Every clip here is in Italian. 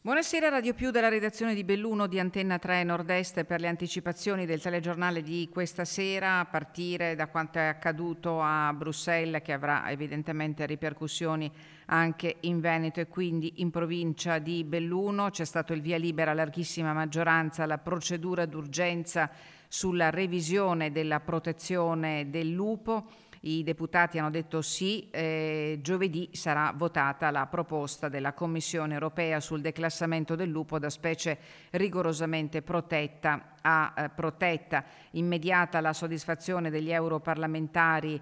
Buonasera, Radio Più dalla redazione di Belluno di Antenna 3 Nord-Est per le anticipazioni del telegiornale di questa sera, a partire da quanto è accaduto a Bruxelles, che avrà evidentemente ripercussioni anche in Veneto e quindi in provincia di Belluno. C'è stato il via libera a larghissima maggioranza alla procedura d'urgenza sulla revisione della protezione del lupo. I deputati hanno detto sì, giovedì sarà votata la proposta della Commissione europea sul declassamento del lupo da specie rigorosamente protetta a protetta. Immediata la soddisfazione degli europarlamentari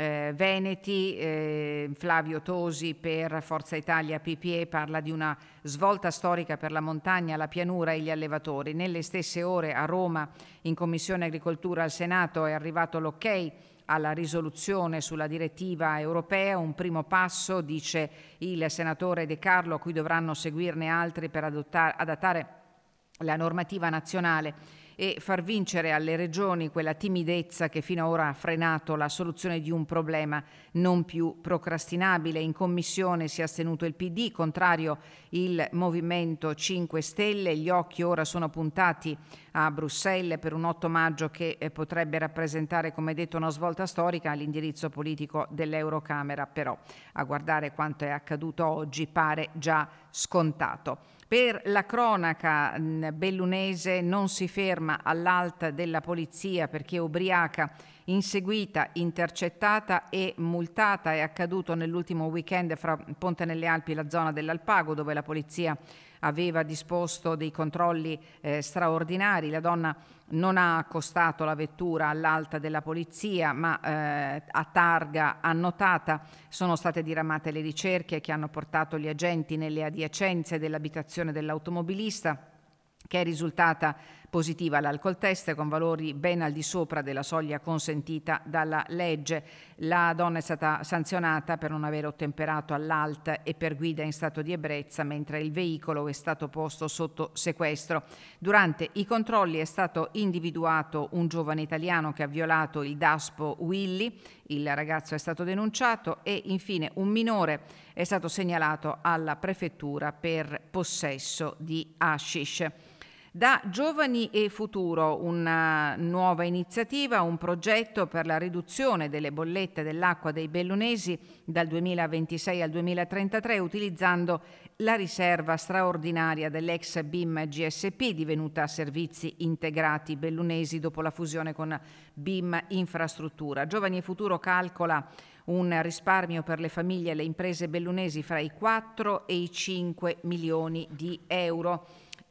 veneti. Flavio Tosi per Forza Italia PPE parla di una svolta storica per la montagna, la pianura e gli allevatori. Nelle stesse ore a Roma, in Commissione Agricoltura al Senato, è arrivato l'ok alla risoluzione sulla direttiva europea, un primo passo, dice il senatore De Carlo, a cui dovranno seguirne altri per adattare la normativa nazionale e far vincere alle regioni quella timidezza che fino ad ora ha frenato la soluzione di un problema non più procrastinabile. In commissione si è astenuto il PD, contrario il Movimento 5 Stelle. Gli occhi ora sono puntati a Bruxelles per un 8 maggio che potrebbe rappresentare, come detto, una svolta storica all'indirizzo politico dell'Eurocamera, però a guardare quanto è accaduto oggi pare già scontato. Per la cronaca bellunese non si ferma all'alta della polizia perché ubriaca, inseguita, intercettata e multata. È accaduto nell'ultimo weekend fra Ponte nelle Alpi e la zona dell'Alpago, dove la polizia aveva disposto dei controlli straordinari. La donna non ha accostato la vettura all'alta della polizia, ma a targa annotata. Sono state diramate le ricerche che hanno portato gli agenti nelle adiacenze dell'abitazione dell'automobilista, che è risultata positiva all'alcol test con valori ben al di sopra della soglia consentita dalla legge. La donna è stata sanzionata per non aver ottemperato all'ALT e per guida in stato di ebbrezza, mentre il veicolo è stato posto sotto sequestro. Durante i controlli è stato individuato un giovane italiano che ha violato il daspo Willy. Il ragazzo è stato denunciato e infine un minore è stato segnalato alla prefettura per possesso di hashish. Da Giovani e Futuro una nuova iniziativa, un progetto per la riduzione delle bollette dell'acqua dei bellunesi dal 2026 al 2033 utilizzando la riserva straordinaria dell'ex BIM GSP divenuta Servizi Integrati Bellunesi dopo la fusione con BIM Infrastruttura. Giovani e Futuro calcola un risparmio per le famiglie e le imprese bellunesi fra i 4 e i 5 milioni di euro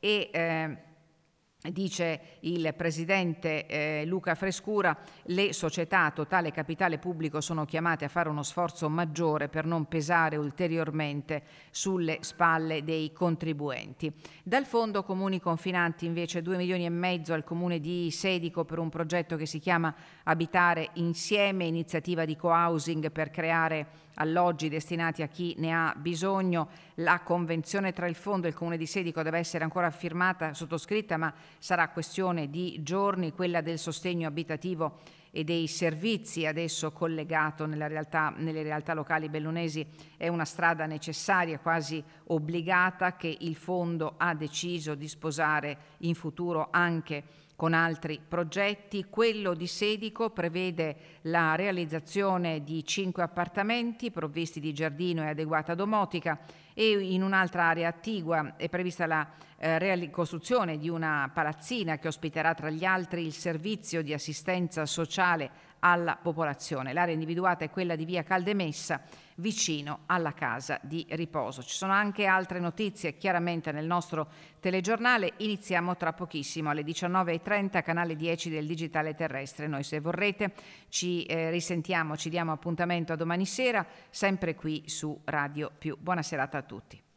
e dice il presidente Luca Frescura, le società a totale capitale pubblico sono chiamate a fare uno sforzo maggiore per non pesare ulteriormente sulle spalle dei contribuenti. Dal fondo comuni confinanti invece 2 milioni e mezzo al comune di Sedico per un progetto che si chiama Abitare Insieme, iniziativa di co-housing per creare alloggi destinati a chi ne ha bisogno. La convenzione tra il fondo e il comune di Sedico deve essere ancora firmata, sottoscritta, ma sarà questione di giorni. Quella del sostegno abitativo e dei servizi adesso collegato nelle realtà locali bellunesi è una strada necessaria, quasi obbligata, che il fondo ha deciso di sposare in futuro anche con altri progetti. Quello di Sedico prevede la realizzazione di 5 appartamenti provvisti di giardino e adeguata domotica e in un'altra area attigua è prevista la costruzione di una palazzina che ospiterà tra gli altri il servizio di assistenza sociale alla popolazione. L'area individuata è quella di via Caldemessa, vicino alla casa di riposo. Ci sono anche altre notizie chiaramente nel nostro telegiornale. Iniziamo tra pochissimo alle 19:30, canale 10 del Digitale Terrestre. Noi, se vorrete, ci risentiamo, ci diamo appuntamento a domani sera, sempre qui su Radio Più. Buona serata a tutti.